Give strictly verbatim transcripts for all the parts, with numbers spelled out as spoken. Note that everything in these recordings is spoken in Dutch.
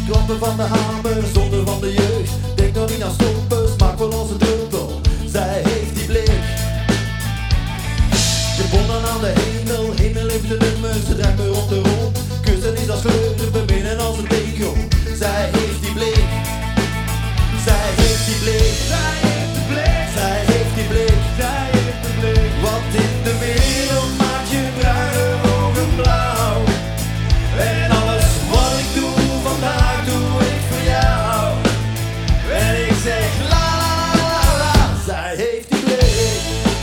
Klappen van de hamer, zonde van de jeugd. Denk nog niet aan stoppen, smaak wel als een druppel. Zij heeft die blik, gebonden aan de hemel. Hemel heeft de nummer, ze draagt me rond de rond. Kussen is als kleuren, beminnen als een tekel. Zij heeft die blik, zij heeft die blik, zij heeft de blik, zij heeft die blik, zij heeft de blik. Wat in de wereld maakt je bruine ogen blauw. En alles wat ik doe vandaag doe ik voor jou. En ik zeg la la la la la, zij heeft die blik.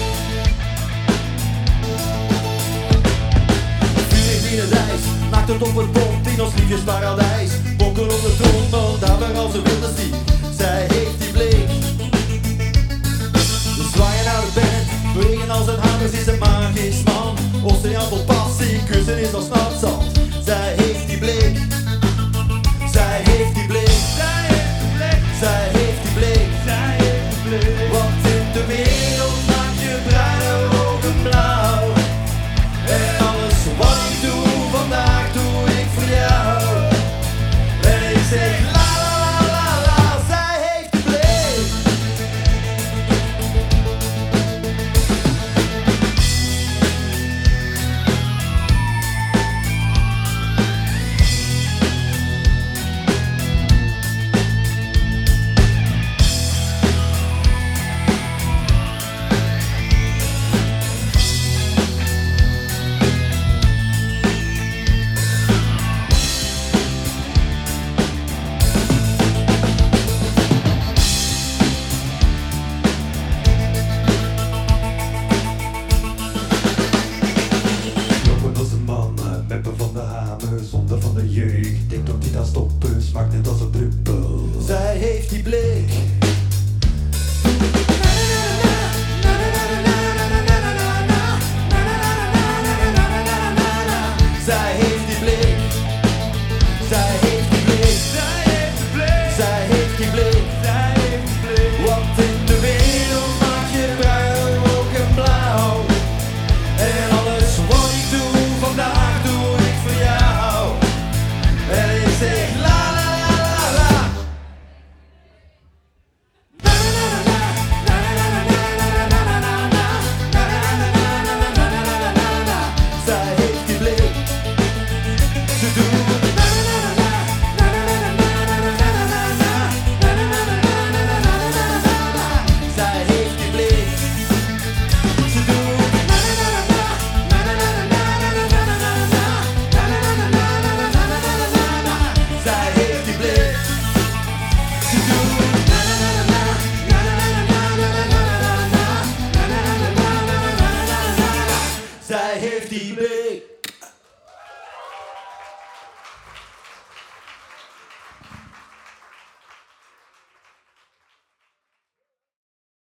Vurig in het ijs, maakt het op het pont in ons liefjesparadijs. Bokken op de trommel, daar waar als een wilde stier. Zij heeft die blik. We zwaaien naar de band, bewegen als een hamer, ze is een magisch man. Oceaan vol passie, kussen is als nat zand. Zij heeft die blik, zij heeft die blik, zij heeft die blik, zij heeft die blik, zij heeft die blik. Wat in de wereld maakt je bruine ogen blauw. En alles wat ik doe vandaag doe ik voor jou. En ik zeg la la la la la, zij heeft die blik. Meppen van de hamer, zonde van de jeugd. Denk toch niet aan stoppen, smaakt net als een druppel. Zij heeft die blik. Zij heeft die blik. Zij heeft die blik. Zij heeft die blik. Zij heeft die blik. Zij heeft die blik. Wat in de wereld maakt je bruine ogen blauw. En alles wat ik doe vandaag doe ik voor jou. En ik zeg la la la la la. Zij heeft die blik. Ze doet. Zij heeft die blik. Ze doet. Zij heeft die blik. Ze doet. Zij heeft die blik.